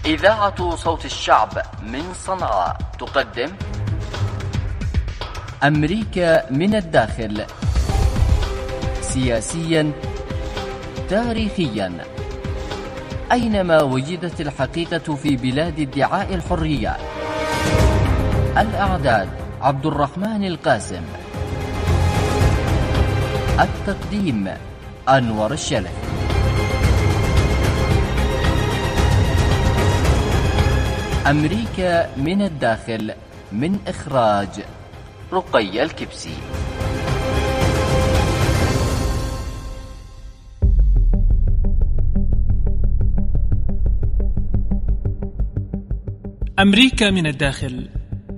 إذاعة صوت الشعب من صنعاء تقدم أمريكا من الداخل، سياسيا، تاريخيا. أينما وجدت الحقيقة في بلاد ادعاء الحرية. الإعداد عبد الرحمن القاسم، التقديم أنور الشلف. أمريكا من الداخل، من إخراج رقية الكبسي. أمريكا من الداخل.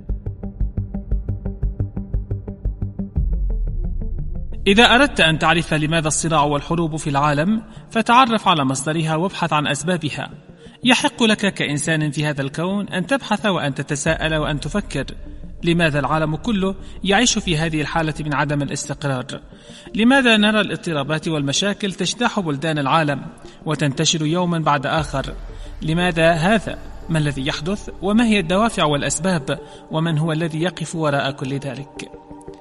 إذا أردت أن تعرف لماذا الصراع والحروب في العالم، فتعرف على مصدرها وابحث عن أسبابها. يحق لك كإنسان في هذا الكون أن تبحث وأن تتساءل وأن تفكر: لماذا العالم كله يعيش في هذه الحالة من عدم الاستقرار؟ لماذا نرى الاضطرابات والمشاكل تجتاح بلدان العالم وتنتشر يوما بعد آخر؟ لماذا هذا؟ ما الذي يحدث؟ وما هي الدوافع والأسباب؟ ومن هو الذي يقف وراء كل ذلك؟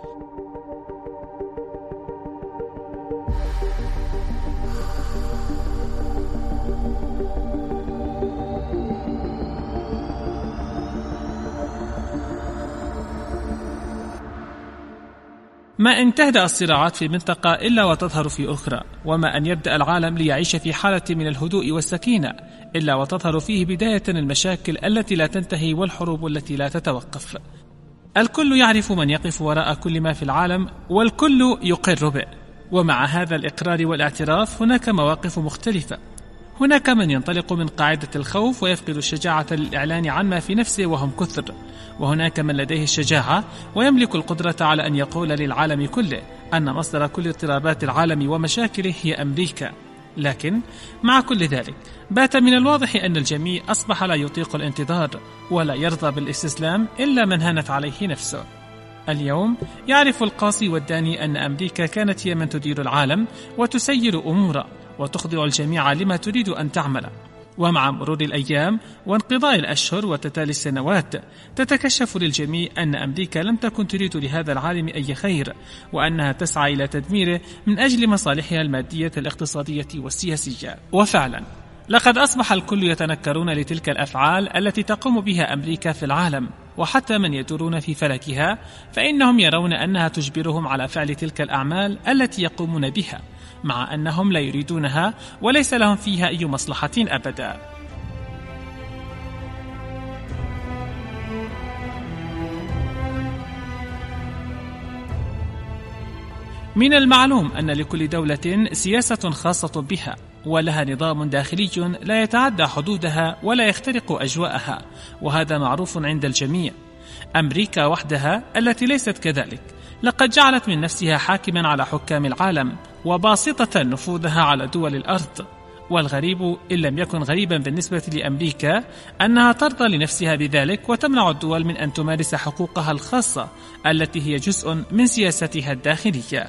ما إن تهدأ الصراعات في منطقة إلا وتظهر في أخرى، وما أن يبدأ العالم ليعيش في حالة من الهدوء والسكينة إلا وتظهر فيه بداية المشاكل التي لا تنتهي والحروب التي لا تتوقف. الكل يعرف من يقف وراء كل ما في العالم، والكل يقر به. ومع هذا الإقرار والاعتراف هناك مواقف مختلفة. هناك من ينطلق من قاعدة الخوف ويفقد الشجاعة للإعلان عن ما في نفسه وهم كثر، وهناك من لديه الشجاعة ويملك القدرة على أن يقول للعالم كله أن مصدر كل اضطرابات العالم ومشاكله هي أمريكا. لكن مع كل ذلك بات من الواضح أن الجميع أصبح لا يطيق الانتظار ولا يرضى بالاستسلام إلا من هانت عليه نفسه. اليوم يعرف القاصي والداني أن أمريكا كانت هي من تدير العالم وتسير أموره وتخضع الجميع لما تريد أن تعمل. ومع مرور الأيام وانقضاء الأشهر وتتالي السنوات تتكشف للجميع أن أمريكا لم تكن تريد لهذا العالم أي خير، وأنها تسعى إلى تدميره من أجل مصالحها المادية الاقتصادية والسياسية. وفعلا لقد أصبح الكل يتنكرون لتلك الأفعال التي تقوم بها أمريكا في العالم، وحتى من يدورون في فلكها فإنهم يرون أنها تجبرهم على فعل تلك الأعمال التي يقومون بها، مع أنهم لا يريدونها وليس لهم فيها أي مصلحة أبدا. من المعلوم أن لكل دولة سياسة خاصة بها، ولها نظام داخلي لا يتعدى حدودها ولا يخترق أجواءها، وهذا معروف عند الجميع. أمريكا وحدها التي ليست كذلك لقد جعلت من نفسها حاكما على حكام العالم وباسطة نفوذها على دول الأرض. والغريب إن لم يكن غريبا بالنسبة لأمريكا أنها ترضى لنفسها بذلك وتمنع الدول من أن تمارس حقوقها الخاصة التي هي جزء من سياستها الداخلية.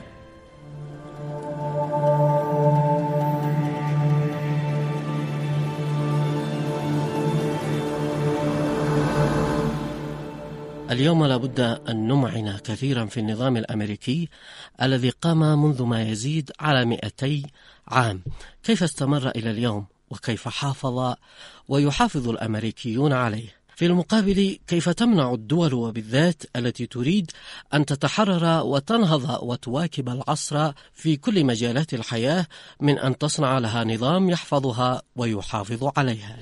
اليوم لابد أن نمعن كثيرا في النظام الأمريكي الذي قام منذ ما يزيد على 200 عام. كيف استمر إلى اليوم؟ وكيف حافظ ويحافظ الأمريكيون عليه؟ في المقابل كيف تمنع الدول وبالذات التي تريد أن تتحرر وتنهض وتواكب العصر في كل مجالات الحياة من أن تصنع لها نظام يحفظها ويحافظ عليها؟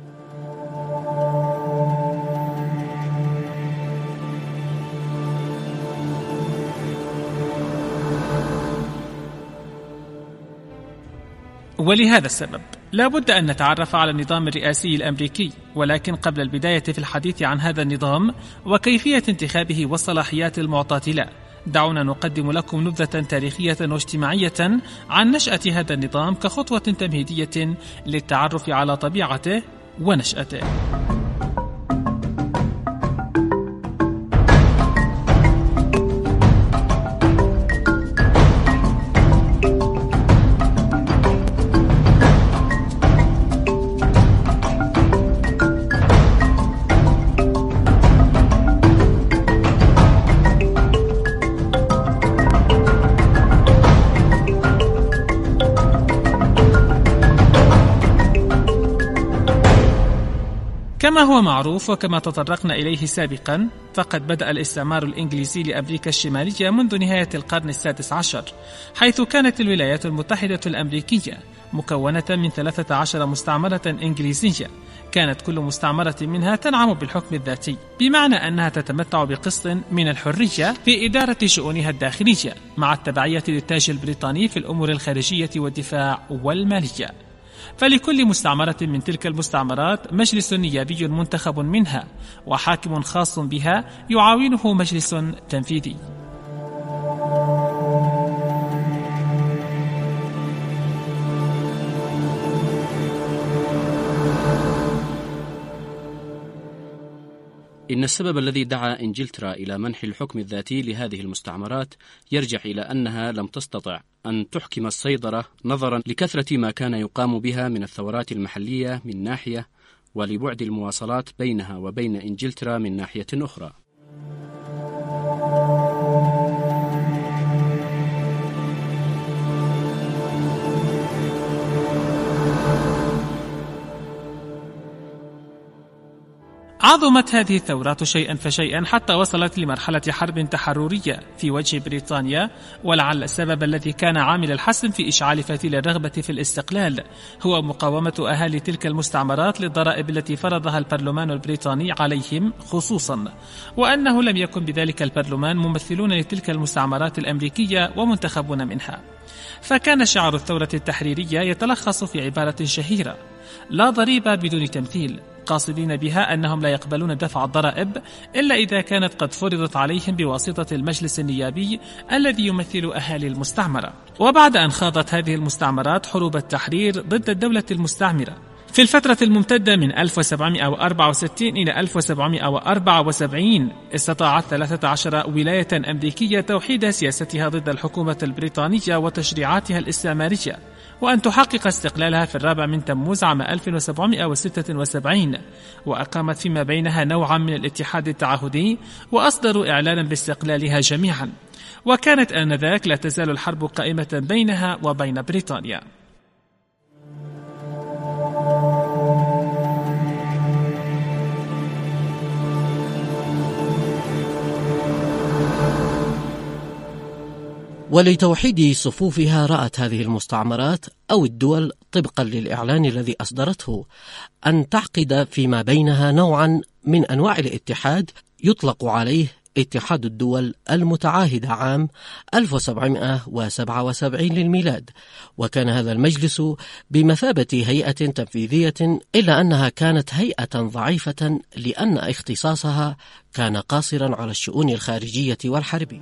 ولهذا السبب لا بد أن نتعرف على النظام الرئاسي الأمريكي. ولكن قبل البداية في الحديث عن هذا النظام وكيفية انتخابه والصلاحيات المعطاة له، دعونا نقدم لكم نبذة تاريخية واجتماعية عن نشأة هذا النظام كخطوة تمهيدية للتعرف على طبيعته ونشأته. كما هو معروف وكما تطرقنا إليه سابقا، فقد بدأ الاستعمار الإنجليزي لأمريكا الشمالية منذ نهاية القرن السادس عشر، حيث كانت الولايات المتحدة الأمريكية مكونة من 13 مستعمرة إنجليزية، كانت كل مستعمرة منها تنعم بالحكم الذاتي، بمعنى أنها تتمتع بقسط من الحرية في إدارة شؤونها الداخلية مع التبعية للتاج البريطاني في الأمور الخارجية والدفاع والمالية. فلكل مستعمرة من تلك المستعمرات مجلس نيابي منتخب منها وحاكم خاص بها يعاونه مجلس تنفيذي. إن السبب الذي دعا إنجلترا إلى منح الحكم الذاتي لهذه المستعمرات يرجع إلى أنها لم تستطع أن تحكم السيطرة نظرا لكثرة ما كان يقام بها من الثورات المحلية من ناحية، ولبعد المواصلات بينها وبين إنجلترا من ناحية أخرى. عظمت هذه الثورات شيئا فشيئا حتى وصلت لمرحلة حرب تحررية في وجه بريطانيا، ولعل السبب الذي كان عامل الحسم في إشعال فتيل الرغبة في الاستقلال هو مقاومة أهالي تلك المستعمرات للضرائب التي فرضها البرلمان البريطاني عليهم خصوصا، وأنه لم يكن بذلك البرلمان ممثلون لتلك المستعمرات الأمريكية ومنتخبون منها. فكان شعار الثورة التحريرية يتلخص في عبارة شهيرة: لا ضريبة بدون تمثيل، قاصدين بها أنهم لا يقبلون دفع الضرائب إلا إذا كانت قد فرضت عليهم بواسطة المجلس النيابي الذي يمثل أهالي المستعمرة. وبعد أن خاضت هذه المستعمرات حروب التحرير ضد الدولة المستعمرة في الفترة الممتدة من 1764 إلى 1774، استطاعت 13 ولاية أمريكية توحيد سياستها ضد الحكومة البريطانية وتشريعاتها الاستعمارية، وأن تحقق استقلالها في 4 تموز عام 1776، وأقامت فيما بينها نوعا من الاتحاد التعهدي، وأصدروا إعلانا باستقلالها جميعا. وكانت آنذاك لا تزال الحرب قائمة بينها وبين بريطانيا. ولتوحيد صفوفها رأت هذه المستعمرات أو الدول طبقا للإعلان الذي أصدرته أن تعقد فيما بينها نوعا من أنواع الاتحاد يطلق عليه اتحاد الدول المتعاهدة عام 1777 للميلاد. وكان هذا المجلس بمثابة هيئة تنفيذية، إلا أنها كانت هيئة ضعيفة لأن اختصاصها كان قاصرا على الشؤون الخارجية والحرب.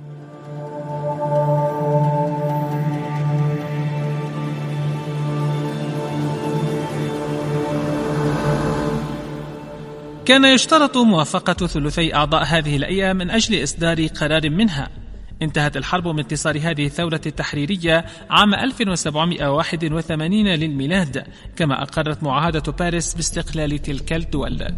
كان يشترط موافقة ثلثي أعضاء هذه الأيام من أجل إصدار قرار منها. انتهت الحرب بانتصار هذه الثورة التحريرية عام 1781 للميلاد، كما أقرت معاهدة باريس باستقلال تلك الدول.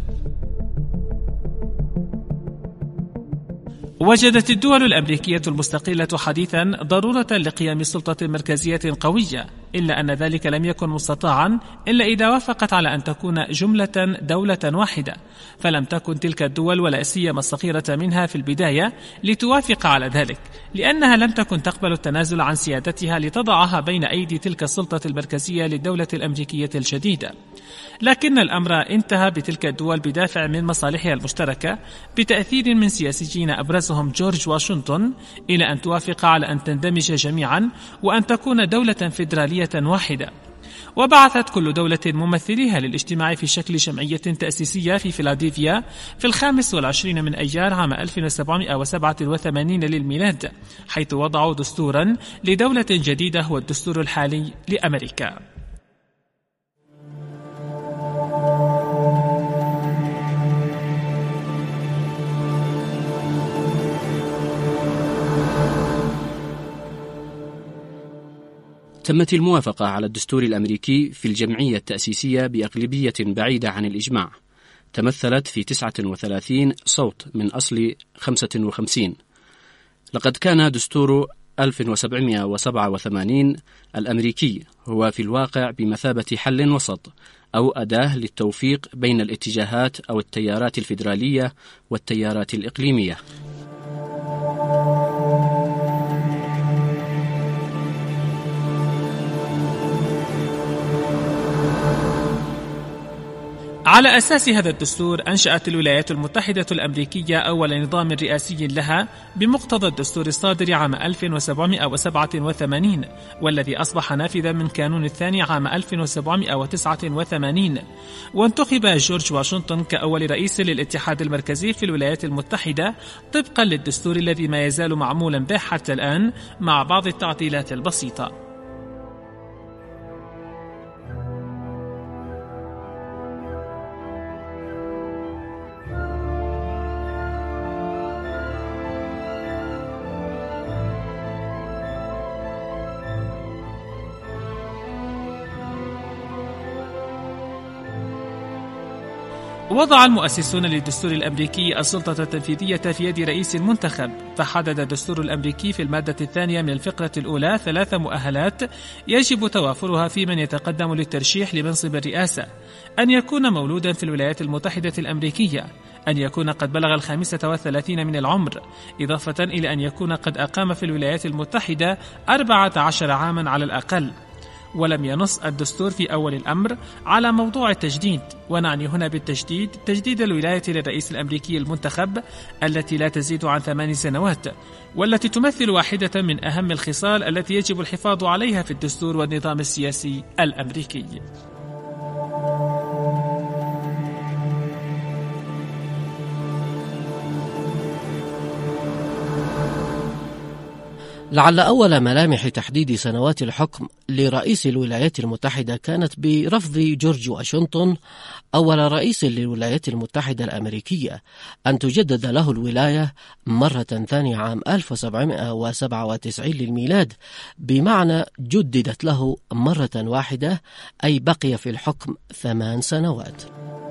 وجدت الدول الأمريكية المستقلة حديثا ضرورة لقيام سلطة مركزية قوية، إلا أن ذلك لم يكن مستطاعا إلا إذا وافقت على أن تكون جملة دولة واحدة، فلم تكن تلك الدول ولا سيما الصغيرة منها في البداية لتوافق على ذلك، لأنها لم تكن تقبل التنازل عن سيادتها لتضعها بين أيدي تلك السلطة المركزية للدولة الأمريكية الجديدة. لكن الأمر انتهى بتلك الدول بدافع من مصالحها المشتركة بتأثير من سياسيين أبرزهم جورج واشنطن إلى أن توافق على أن تندمج جميعا وأن تكون دولة فيدرالية واحدة. وبعثت كل دولة ممثليها للاجتماع في شكل جمعية تأسيسية في فيلادلفيا في 25 من أيار عام 1787 للميلاد، حيث وضعوا دستورا لدولة جديدة هو الدستور الحالي لأمريكا. تمت الموافقة على الدستور الأمريكي في الجمعية التأسيسية بأغلبية بعيدة عن الإجماع، تمثلت في 39 صوت من أصل 55. لقد كان دستور 1787 الأمريكي هو في الواقع بمثابة حل وسط أو أداة للتوفيق بين الاتجاهات أو التيارات الفيدرالية والتيارات الإقليمية. على أساس هذا الدستور أنشأت الولايات المتحدة الأمريكية أول نظام رئاسي لها بمقتضى الدستور الصادر عام 1787 والذي أصبح نافذا من كانون الثاني عام 1789. وانتخب جورج واشنطن كأول رئيس للاتحاد المركزي في الولايات المتحدة طبقا للدستور الذي ما يزال معمولا به حتى الآن مع بعض التعديلات البسيطة. وضع المؤسسون للدستور الأمريكي السلطة التنفيذية في يد رئيس منتخب، فحدد الدستور الأمريكي في المادة الثانية من الفقرة الأولى 3 مؤهلات يجب توافرها في من يتقدم للترشيح لمنصب الرئاسة: أن يكون مولودا في الولايات المتحدة الأمريكية، أن يكون قد بلغ 35 من العمر، إضافة إلى أن يكون قد أقام في الولايات المتحدة 14 عاما على الأقل. ولم ينص الدستور في أول الأمر على موضوع التجديد، ونعني هنا بالتجديد تجديد الولاية للرئيس الأمريكي المنتخب التي لا تزيد عن 8 سنوات، والتي تمثل واحدة من أهم الخصال التي يجب الحفاظ عليها في الدستور والنظام السياسي الأمريكي. لعل أول ملامح تحديد سنوات الحكم لرئيس الولايات المتحدة كانت برفض جورج واشنطن أول رئيس للولايات المتحدة الأمريكية أن تجدد له الولاية مرة ثانية عام 1797 للميلاد، بمعنى جددت له مرة واحدة، أي بقي في الحكم 8 سنوات.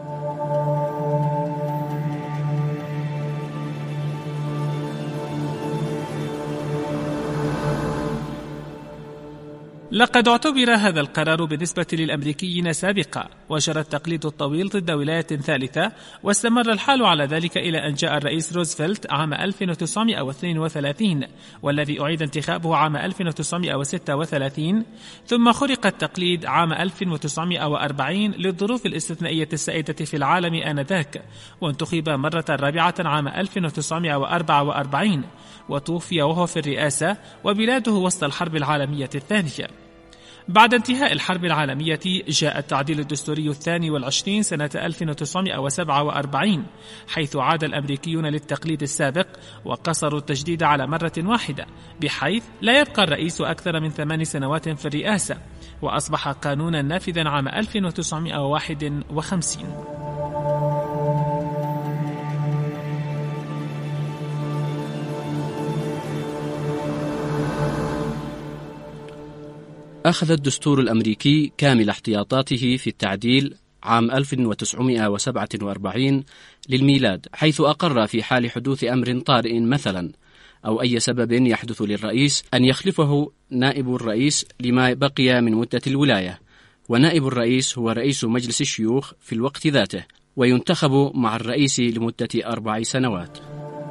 لقد اعتبر هذا القرار بالنسبة للأمريكيين سابقا، وجرى التقليد الطويل ضد ولاية ثالثة، واستمر الحال على ذلك إلى أن جاء الرئيس روزفلت عام 1932 والذي أعيد انتخابه عام 1936، ثم خرق التقليد عام 1940 للظروف الاستثنائية السائدة في العالم آنذاك، وانتخب مرة رابعة عام 1944 وتوفي وهو في الرئاسة وبلاده وسط الحرب العالمية الثانية. بعد انتهاء الحرب العالمية جاء التعديل الدستوري 22 سنة 1947، حيث عاد الأمريكيون للتقليد السابق وقصروا التجديد على مرة واحدة، بحيث لا يبقى الرئيس أكثر من 8 سنوات في الرئاسة، وأصبح قانونا نافذا عام 1951. أخذ الدستور الأمريكي كامل احتياطاته في التعديل عام 1947 للميلاد، حيث أقر في حال حدوث أمر طارئ مثلا أو أي سبب يحدث للرئيس أن يخلفه نائب الرئيس لما بقي من مدة الولاية، ونائب الرئيس هو رئيس مجلس الشيوخ في الوقت ذاته، وينتخب مع الرئيس لمدة 4 سنوات.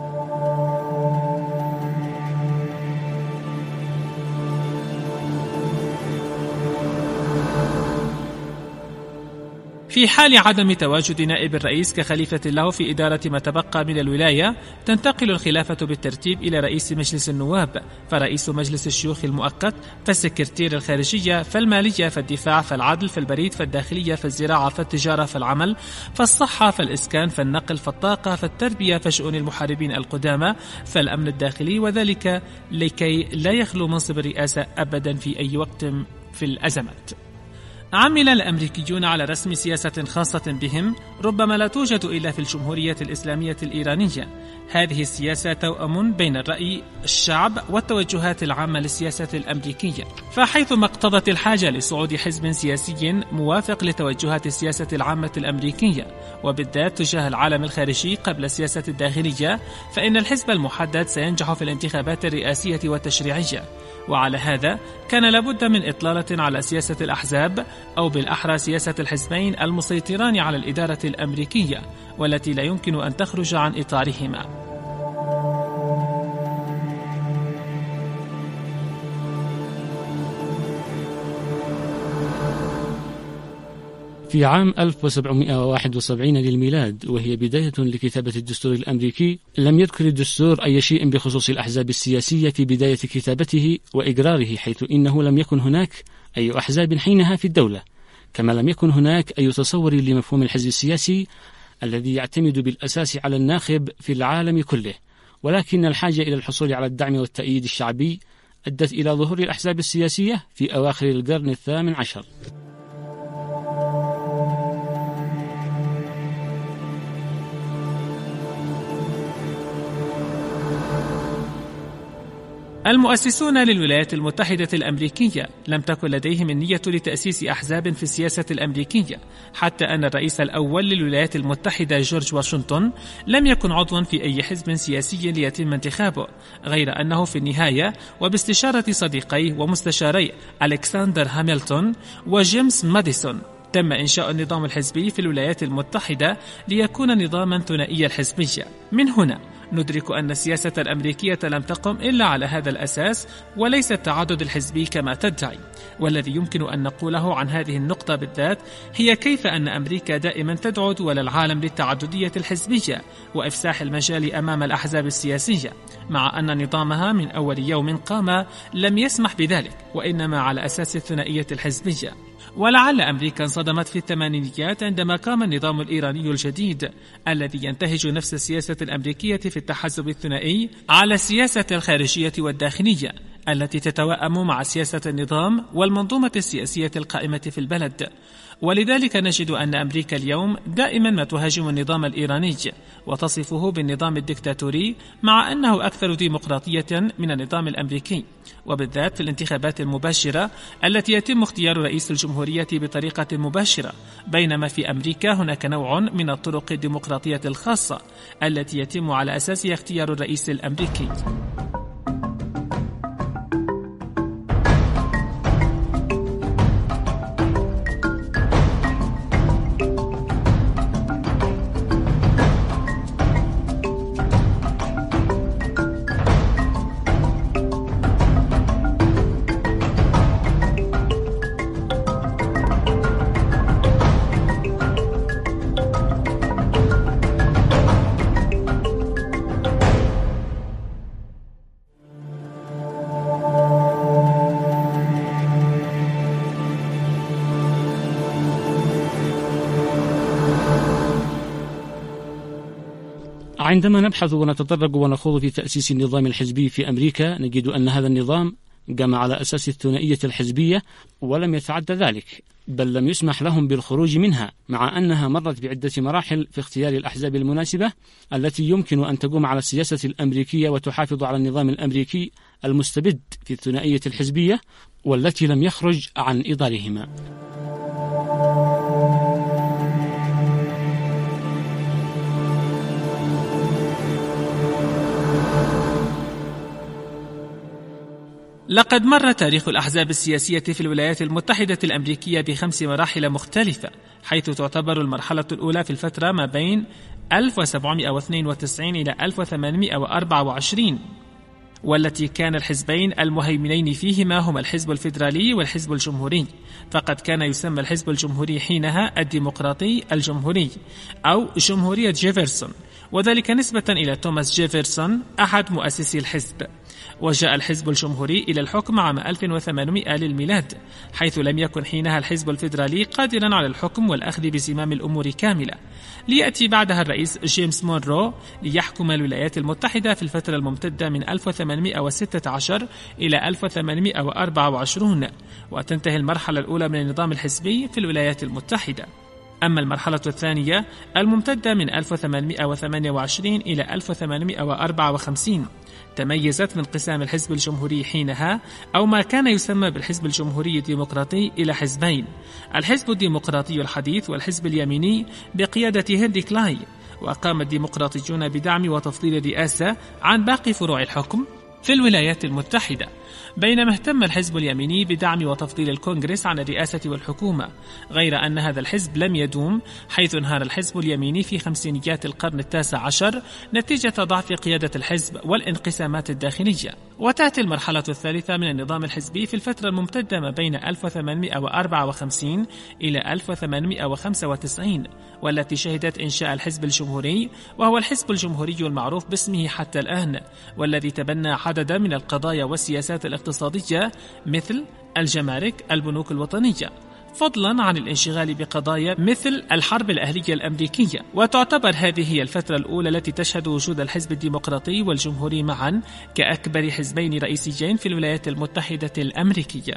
في حال عدم تواجد نائب الرئيس كخليفة له في إدارة ما تبقى من الولاية، تنتقل الخلافة بالترتيب إلى رئيس مجلس النواب، فرئيس مجلس الشيوخ المؤقت، فالسكرتير الخارجية، فالمالية، فالدفاع، فالعدل، فالبريد، فالداخلية، فالزراعة، فالتجارة، فالعمل، فالصحة، فالإسكان، فالنقل، فالطاقة، فالتربية، فشؤون المحاربين القدامى، فالأمن الداخلي، وذلك لكي لا يخلو منصب الرئاسة أبدا في أي وقت في الأزمات. عمل الأمريكيون على رسم سياسة خاصة بهم ربما لا توجد إلا في الجمهورية الإسلامية الإيرانية. هذه السياسة توأم بين الرأي الشعب والتوجهات العامة للسياسة الأمريكية، فحيثما اقتضت الحاجة لصعود حزب سياسي موافق لتوجهات السياسة العامة الأمريكية، وبالذات تجاه العالم الخارجي قبل السياسة الداخلية، فإن الحزب المحدد سينجح في الانتخابات الرئاسية والتشريعية. وعلى هذا كان لابد من إطلالة على سياسة الأحزاب أو بالأحرى سياسة الحزبين المسيطران على الإدارة الأمريكية والتي لا يمكن أن تخرج عن إطارهما. في عام 1771 للميلاد، وهي بداية لكتابة الدستور الأمريكي، لم يذكر الدستور أي شيء بخصوص الأحزاب السياسية في بداية كتابته وإقراره، حيث إنه لم يكن هناك أي أحزاب حينها في الدولة، كما لم يكن هناك أي تصور لمفهوم الحزب السياسي الذي يعتمد بالأساس على الناخب في العالم كله، ولكن الحاجة إلى الحصول على الدعم والتأييد الشعبي أدت إلى ظهور الأحزاب السياسية في أواخر القرن الثامن عشر. المؤسسون للولايات المتحدة الأمريكية لم تكن لديهم النية لتأسيس أحزاب في السياسة الأمريكية، حتى أن الرئيس الأول للولايات المتحدة جورج واشنطن لم يكن عضوا في أي حزب سياسي ليتم انتخابه، غير أنه في النهاية وباستشارة صديقيه ومستشاري ألكسندر هامilton وجيمس ماديسون تم إنشاء النظام الحزبي في الولايات المتحدة ليكون نظاما ثنائي الحزبية. من هنا ندرك أن السياسة الأمريكية لم تقم إلا على هذا الأساس وليس التعدد الحزبي كما تدعي. والذي يمكن أن نقوله عن هذه النقطة بالذات هي كيف أن أمريكا دائما تدعو دول العالم للتعددية الحزبية وإفساح المجال أمام الأحزاب السياسية، مع أن نظامها من أول يوم قام لم يسمح بذلك، وإنما على أساس الثنائية الحزبية. ولعل أمريكا انصدمت في الثمانينيات عندما قام النظام الإيراني الجديد الذي ينتهج نفس السياسة الأمريكية في التحزب الثنائي على السياسة الخارجية والداخلية التي تتوائم مع سياسة النظام والمنظومة السياسية القائمة في البلد. ولذلك نجد أن أمريكا اليوم دائما ما تهاجم النظام الإيراني وتصفه بالنظام الدكتاتوري، مع أنه أكثر ديمقراطية من النظام الأمريكي، وبالذات في الانتخابات المباشرة التي يتم اختيار رئيس الجمهورية بطريقة مباشرة، بينما في أمريكا هناك نوع من الطرق الديمقراطية الخاصة التي يتم على أساسها اختيار الرئيس الأمريكي. عندما نبحث ونتطرق ونخوض في تأسيس النظام الحزبي في أمريكا، نجد أن هذا النظام قام على أساس الثنائية الحزبية ولم يتعدى ذلك، بل لم يسمح لهم بالخروج منها، مع أنها مرت بعدة مراحل في اختيار الأحزاب المناسبة التي يمكن أن تقوم على السياسة الأمريكية وتحافظ على النظام الأمريكي المستبد في الثنائية الحزبية، والتي لم يخرج عن إطارهما. لقد مر تاريخ الأحزاب السياسية في الولايات المتحدة الأمريكية ب5 مراحل مختلفة، حيث تعتبر المرحلة الأولى في الفترة ما بين 1792 إلى 1824، والتي كان الحزبين المهيمنين فيهما هما الحزب الفيدرالي والحزب الجمهوري، فقد كان يسمى الحزب الجمهوري حينها الديمقراطي الجمهوري أو جمهورية جيفرسون، وذلك نسبة إلى توماس جيفرسون أحد مؤسسي الحزب. وجاء الحزب الجمهوري إلى الحكم عام 1800 للميلاد، حيث لم يكن حينها الحزب الفيدرالي قادرا على الحكم والأخذ بزمام الأمور كاملة، ليأتي بعدها الرئيس جيمس مونرو ليحكم الولايات المتحدة في الفترة الممتدة من 1816 إلى 1824، وتنتهي المرحلة الأولى من النظام الحزبي في الولايات المتحدة. أما المرحلة الثانية الممتدة من 1828 إلى 1854 تميزت من انقسام الحزب الجمهوري حينها، أو ما كان يسمى بالحزب الجمهوري الديمقراطي، إلى حزبين: الحزب الديمقراطي الحديث والحزب اليميني بقيادة هنري كلاي. وقام الديمقراطيون بدعم وتفضيل الرئاسة عن باقي فروع الحكم في الولايات المتحدة، بينما اهتم الحزب اليميني بدعم وتفضيل الكونغرس عن الرئاسة والحكومة، غير أن هذا الحزب لم يدوم، حيث انهار الحزب اليميني في خمسينيات القرن التاسع عشر نتيجة ضعف قيادة الحزب والانقسامات الداخلية. وتأتي المرحلة الثالثة من النظام الحزبي في الفترة الممتدة ما بين 1854 إلى 1895، والتي شهدت إنشاء الحزب الجمهوري، وهو الحزب الجمهوري المعروف باسمه حتى الآن، والذي تبنى عددا من القضايا والسياسات الاقتصادية مثل الجمارك، البنوك الوطنية، فضلا عن الانشغال بقضايا مثل الحرب الأهلية الأمريكية. وتعتبر هذه هي الفترة الأولى التي تشهد وجود الحزب الديمقراطي والجمهوري معا كأكبر حزبين رئيسيين في الولايات المتحدة الأمريكية.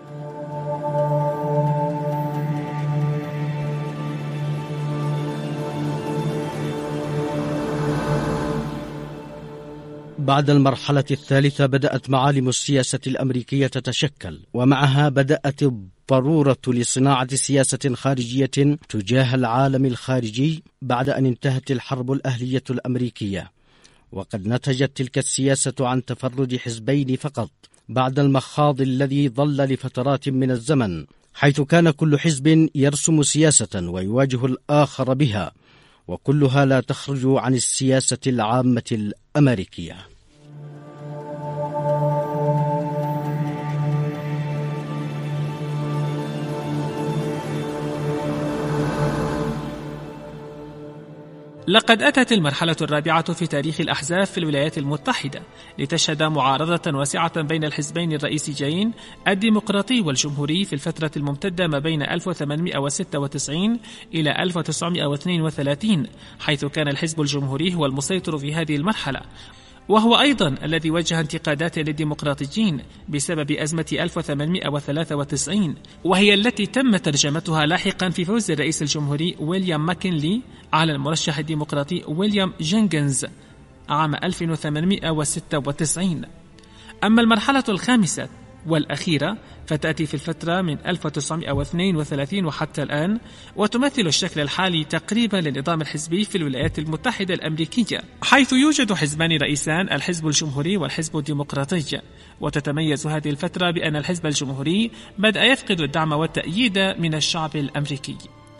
بعد المرحلة الثالثة بدأت معالم السياسة الأمريكية تتشكل، ومعها بدأت الضرورة لصناعة سياسة خارجية تجاه العالم الخارجي بعد أن انتهت الحرب الأهلية الأمريكية. وقد نتجت تلك السياسة عن تفرد حزبين فقط بعد المخاض الذي ظل لفترات من الزمن، حيث كان كل حزب يرسم سياسة ويواجه الآخر بها، وكلها لا تخرج عن السياسة العامة الأمريكية. لقد أتت المرحلة الرابعة في تاريخ الأحزاب في الولايات المتحدة لتشهد معارضة واسعة بين الحزبين الرئيسيين الديمقراطي والجمهوري في الفترة الممتدة ما بين 1896 إلى 1932، حيث كان الحزب الجمهوري هو المسيطر في هذه المرحلة، وهو أيضا الذي وجه انتقادات للديمقراطيين بسبب أزمة 1893، وهي التي تم ترجمتها لاحقا في فوز الرئيس الجمهوري ويليام ماكنلي على المرشح الديمقراطي ويليام جينكنز عام 1896. أما المرحلة الخامسة والأخيرة فتأتي في الفترة من 1932 وحتى الآن، وتمثل الشكل الحالي تقريبا للنظام الحزبي في الولايات المتحدة الأمريكية، حيث يوجد حزبان رئيسان، الحزب الجمهوري والحزب الديمقراطي. وتتميز هذه الفترة بأن الحزب الجمهوري بدأ يفقد الدعم والتأييد من الشعب الأمريكي.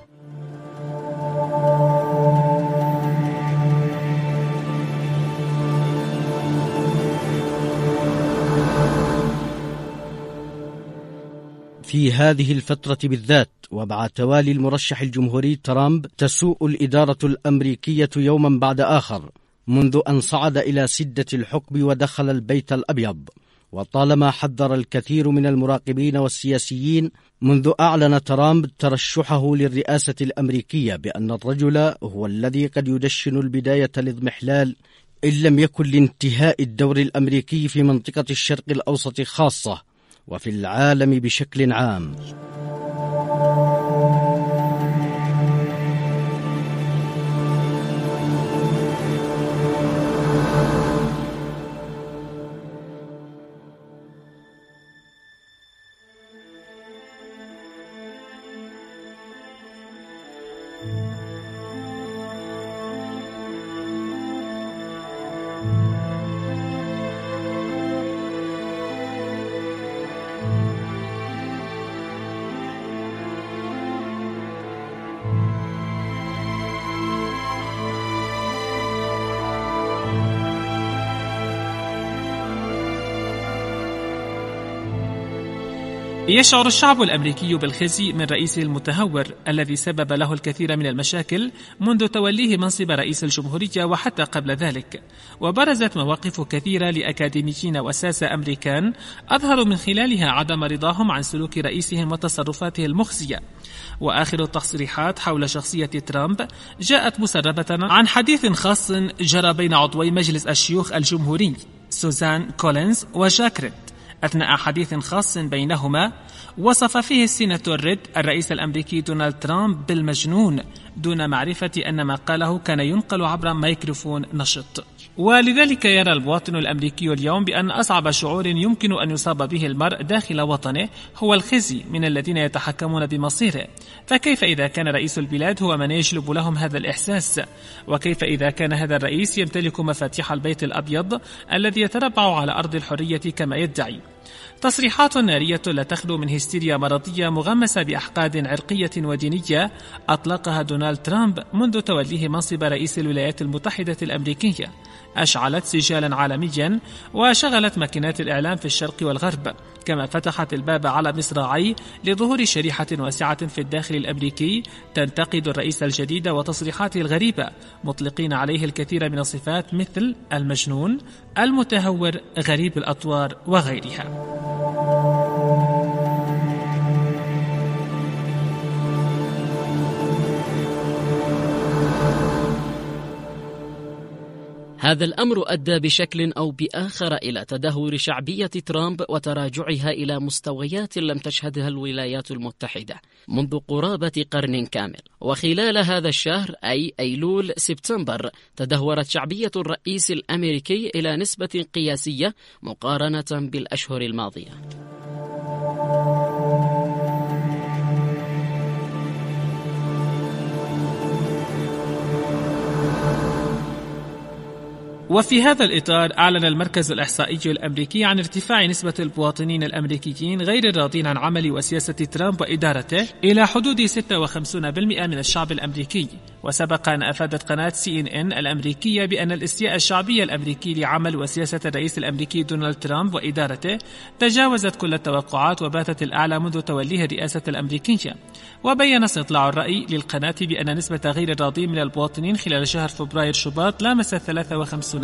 في هذه الفترة بالذات، ومع توالي المرشح الجمهوري ترامب، تسوء الإدارة الأمريكية يوما بعد آخر، منذ أن صعد إلى سدة الحكم ودخل البيت الأبيض. وطالما حذر الكثير من المراقبين والسياسيين منذ أعلن ترامب ترشحه للرئاسة الأمريكية بأن الرجل هو الذي قد يدشن البداية لاضمحلال إن لم يكن لانتهاء الدور الأمريكي في منطقة الشرق الأوسط خاصة وفي العالم بشكل عام. يشعر الشعب الأمريكي بالخزي من رئيسه المتهور الذي سبب له الكثير من المشاكل منذ توليه منصب رئيس الجمهورية وحتى قبل ذلك. وبرزت مواقف كثيرة لأكاديميين وساسة أمريكان أظهروا من خلالها عدم رضاهم عن سلوك رئيسهم وتصرفاته المخزية. وآخر التصريحات حول شخصية ترامب جاءت مسربة عن حديث خاص جرى بين عضوي مجلس الشيوخ الجمهوري سوزان كولينز وجاك ريد. أثناء حديث خاص بينهما وصف فيه السيناتور ريد الرئيس الأمريكي دونالد ترامب بالمجنون دون معرفة أن ما قاله كان ينقل عبر ميكروفون نشط. ولذلك يرى المواطن الأمريكي اليوم بأن أصعب شعور يمكن أن يصاب به المرء داخل وطنه هو الخزي من الذين يتحكمون بمصيره. فكيف إذا كان رئيس البلاد هو من يجلب لهم هذا الإحساس؟ وكيف إذا كان هذا الرئيس يمتلك مفاتيح البيت الأبيض الذي يتربع على أرض الحرية كما يدعي؟ تصريحات نارية لا تخلو من هستيريا مرضية مغمسة بأحقاد عرقية ودينية أطلقها دونالد ترامب منذ توليه منصب رئيس الولايات المتحدة الأمريكية، أشعلت سجالا عالميا وشغلت ماكينات الإعلام في الشرق والغرب، كما فتحت الباب على مصراعي لظهور شريحة واسعة في الداخل الأمريكي تنتقد الرئيس الجديد وتصريحاته الغريبة، مطلقين عليه الكثير من الصفات مثل المجنون، المتهور، غريب الأطوار وغيرها. هذا الأمر أدى بشكل أو بآخر إلى تدهور شعبية ترامب وتراجعها إلى مستويات لم تشهدها الولايات المتحدة منذ قرابة قرن كامل. وخلال هذا الشهر أي أيلول سبتمبر تدهورت شعبية الرئيس الأمريكي إلى نسبة قياسية مقارنة بالأشهر الماضية. وفي هذا الإطار أعلن المركز الإحصائي الأمريكي عن ارتفاع نسبة المواطنين الأمريكيين غير الراضين عن عمل وسياسة ترامب وإدارته إلى حدود 56% من الشعب الأمريكي. وسبق أن أفادت قناة CNN الأمريكية بأن الاستياء الشعبي الأمريكي لعمل وسياسة الرئيس الأمريكي دونالد ترامب وإدارته تجاوزت كل التوقعات وباتت الأعلى منذ توليه الرئاسة الأمريكية. وبين استطلاع الرأي للقناة بأن نسبة غير الراضين من المواطنين خلال شهر فبراير شباط لامست 53%.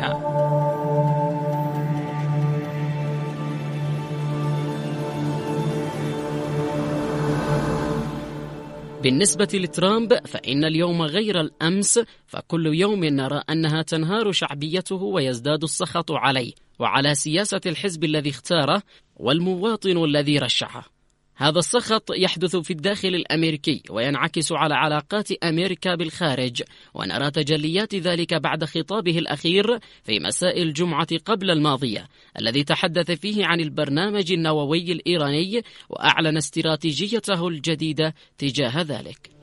بالنسبة لترامب فإن اليوم غير الأمس، فكل يوم نرى أنها تنهار شعبيته ويزداد السخط عليه وعلى سياسة الحزب الذي اختاره والمواطن الذي رشحه. هذا السخط يحدث في الداخل الأمريكي وينعكس على علاقات أمريكا بالخارج، ونرى تجليات ذلك بعد خطابه الأخير في مساء الجمعة قبل الماضية، الذي تحدث فيه عن البرنامج النووي الإيراني وأعلن استراتيجيته الجديدة تجاه ذلك.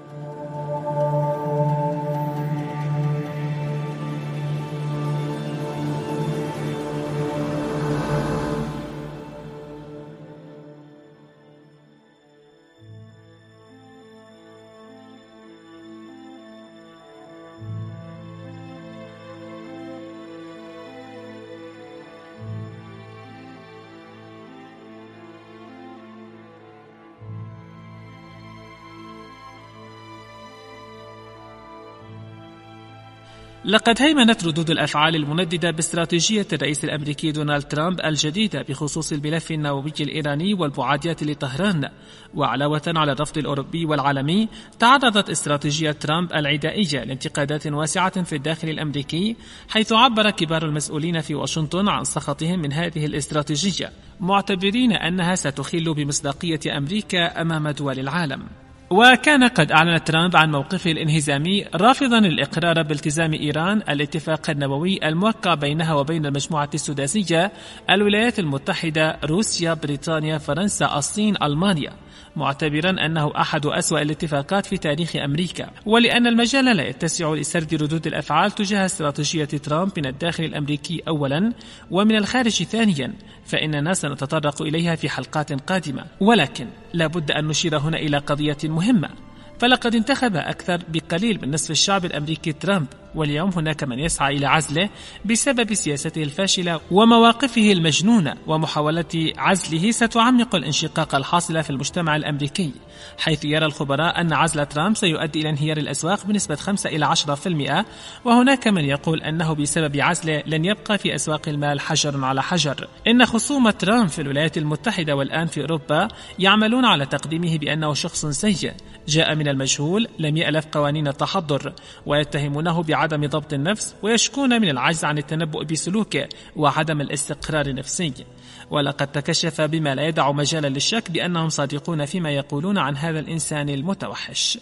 لقد هيمنت ردود الأفعال المنددة باستراتيجية الرئيس الأمريكي دونالد ترامب الجديدة بخصوص الملف النووي الإيراني والمعاديات لطهران. وعلاوة على الرفض الأوروبي والعالمي، تعرضت استراتيجية ترامب العدائية لانتقادات واسعة في الداخل الأمريكي، حيث عبر كبار المسؤولين في واشنطن عن سخطهم من هذه الاستراتيجية، معتبرين أنها ستخل بمصداقية أمريكا أمام دول العالم. وكان قد أعلن ترامب عن موقفه الانهزامي، رافضا الإقرار بالتزام إيران الاتفاق النووي الموقع بينها وبين المجموعة السداسية، الولايات المتحدة، روسيا، بريطانيا، فرنسا، الصين، ألمانيا، معتبرا أنه أحد أسوأ الاتفاقات في تاريخ أمريكا. ولأن المجال لا يتسع لسرد ردود الأفعال تجاه استراتيجية ترامب من الداخل الأمريكي أولا ومن الخارج ثانيا، فإننا سنتطرق إليها في حلقات قادمة. ولكن لا بد أن نشير هنا إلى قضية مهمة، فلقد انتخب أكثر بقليل من نصف الشعب الأمريكي ترامب، واليوم هناك من يسعى إلى عزله بسبب سياسته الفاشلة ومواقفه المجنونة، ومحاولة عزله ستعمق الانشقاق الحاصل في المجتمع الأمريكي، حيث يرى الخبراء أن عزل ترامب سيؤدي إلى انهيار الأسواق بنسبة 5 إلى 10%، وهناك من يقول أنه بسبب عزله لن يبقى في أسواق المال حجر على حجر. إن خصوم ترامب في الولايات المتحدة والآن في أوروبا يعملون على تقديمه بأنه شخص سيء جاء من المجهول، لم يألف قوانين التحضر، ويتهمونه بعدم ضبط النفس، ويشكون من العجز عن التنبؤ بسلوكه وعدم الاستقرار النفسي. ولقد تكشف بما لا يدع مجالا للشك بأنهم صادقون فيما يقولون عن هذا الإنسان المتوحش.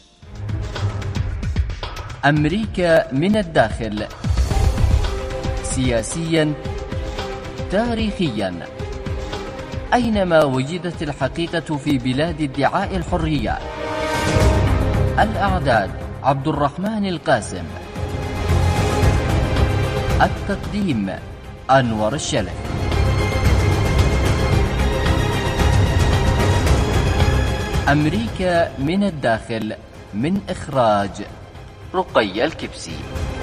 أمريكا من الداخل، سياسيا، تاريخيا، أينما وجدت الحقيقة في بلاد ادعاء الحرية. الأعداد عبد الرحمن القاسم، التقديم أنور الشلف. أمريكا من الداخل، من إخراج رقي الكبسي.